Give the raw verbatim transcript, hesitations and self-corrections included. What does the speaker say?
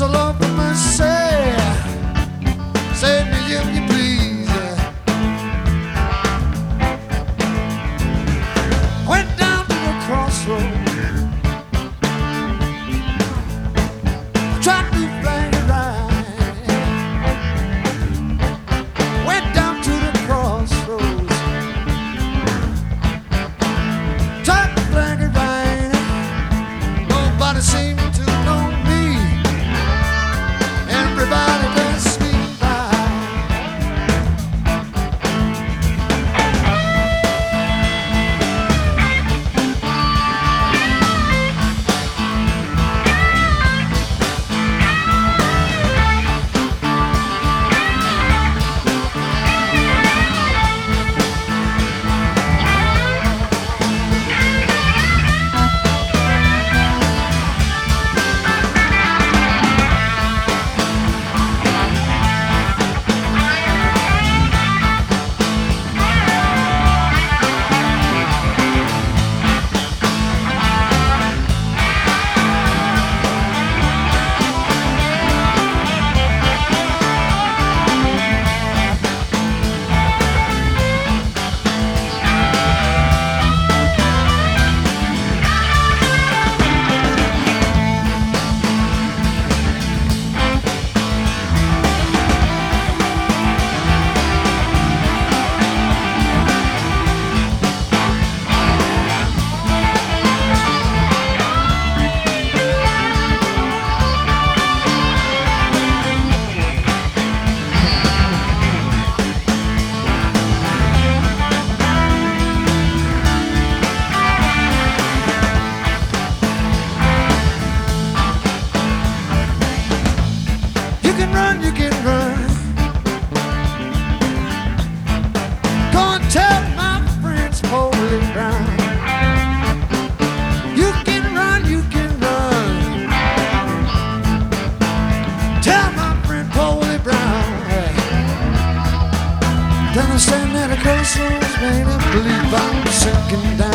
so Lord, for mercy, save me if you please. Went down to the crossroads, tried to flag it right. Went down to the crossroads, tried to flag it right. Nobody seemed to know me. Everybody passed me by. You can run, you can run. Go and tell my friends Foley Brown. You can run, you can run. Tell my friend Foley Brown. Then I stand at a crossroads, made him believe I'm sinking down.